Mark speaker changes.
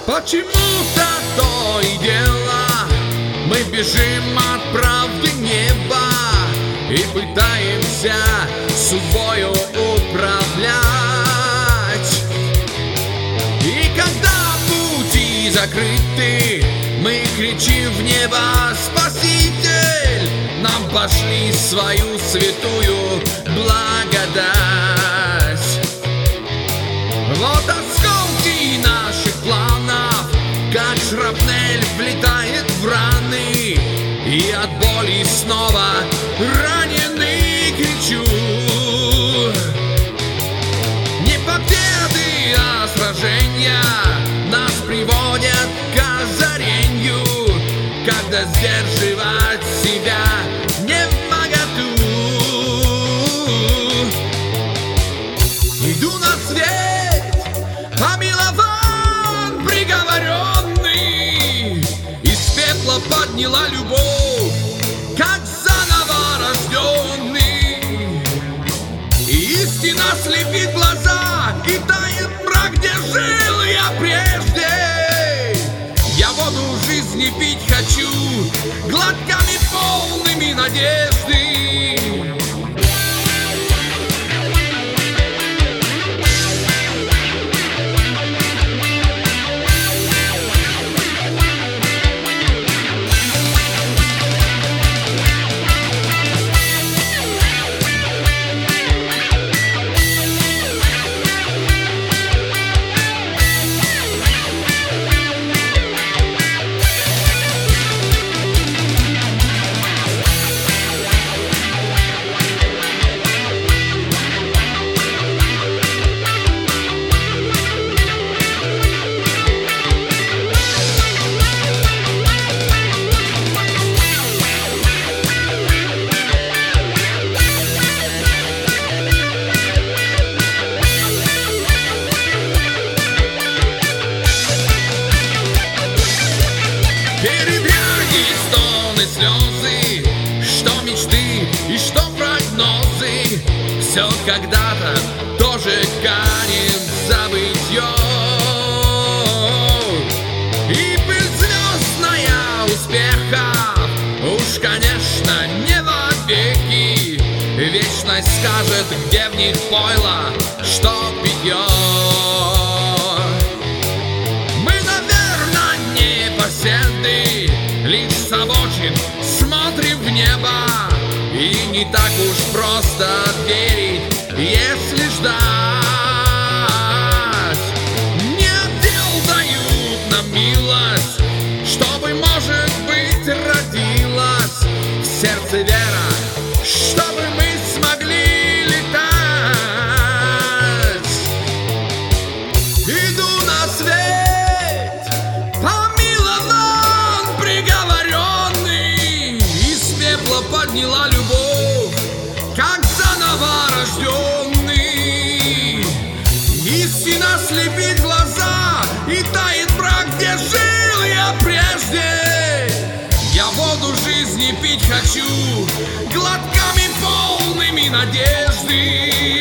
Speaker 1: Почему-то то и дело мы бежим от правды неба и пытаемся судьбою управлять. И когда пути закрыты, мы кричим в небо: Спаситель, нам пошли свою святую благодать. Вот осколки наших планов, как шрапнель, влетает в раны, и от боли снова раненый кричу. Не победы, а сражения нас приводят к озарению, когда сдерживать себя невмоготу. Иду на свет, помилован приговоренный, из пепла подняла любовь, как заново рожденный. И истина слепит глаза, и тает мрак, где жил я прежде. Я воду жизни пить хочу, глотками полными надежды. Слезы, что мечты и что прогнозы, все когда-то тоже канет в забытье. И пыль звездная успеха уж, конечно, не вовеки. Вечность скажет, где в них пойло, что питье. Мы, наверное, не поседы, лишь с обочин смотрим в небо, и не так уж просто верить, если ждать. Не отдел дают нам милость, чтобы, может быть, родилась в сердце вера, чтобы мы смогли летать. Иду на свет, помилован приговоренный, из пепла подняла любовь, как заново рожденный. Истина слепит глаза, и тает мрак, где жил я прежде. Я воду жизни пить хочу, глотками полными надежды.